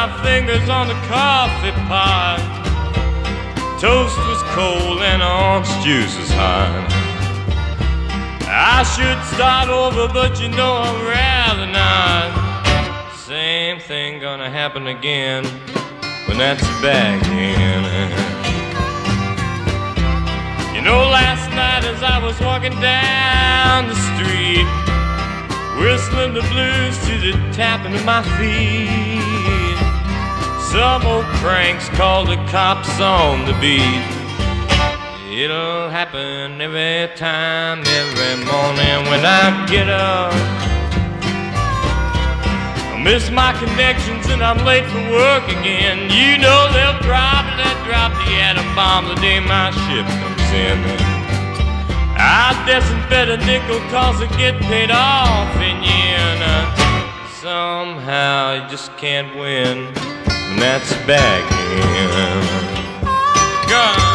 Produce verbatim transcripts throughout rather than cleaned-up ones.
fingers on the coffee pot. Toast was cold and orange juice was hot. I should start over, but you know I'd rather not. Same thing gonna happen again when that's back in. You know, last night as I was walking down the street, whistling the blues to the tapping of my feet, some old cranks called the cops on the beat. It'll happen every time, every morning when I get up. I miss my connections and I'm late for work again. You know they'll probably drop the atom bomb the day my ship comes in. I disinfect a nickel cause I get paid off in yen. Somehow you just can't win, and that's back in. God.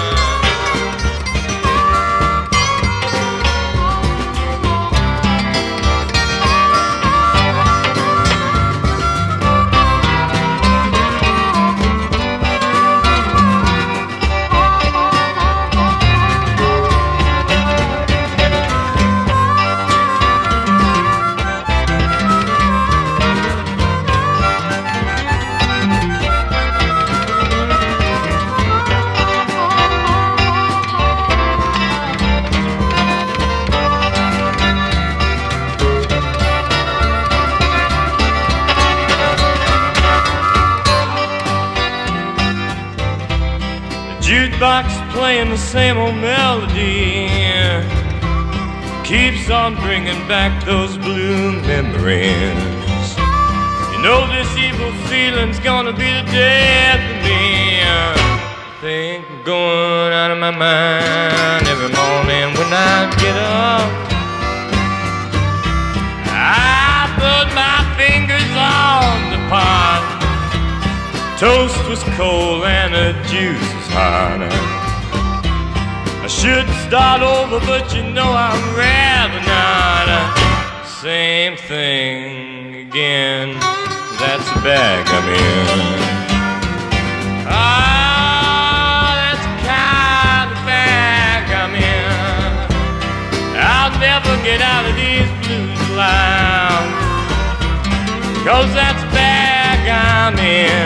Jukebox playing the same old melody keeps on bringing back those blue memories. You know this evil feeling's gonna be the death of me. Think I'm going out of my mind every morning when I get up. I put my fingers on the pot. Toast was cold and the juice was hot. I should start over, but you know I'd rather not. Same thing again, that's the bag I'm in. Ah, that's the kind of bag I'm in. I'll never get out of these blues loud, cause that's the bag I'm in.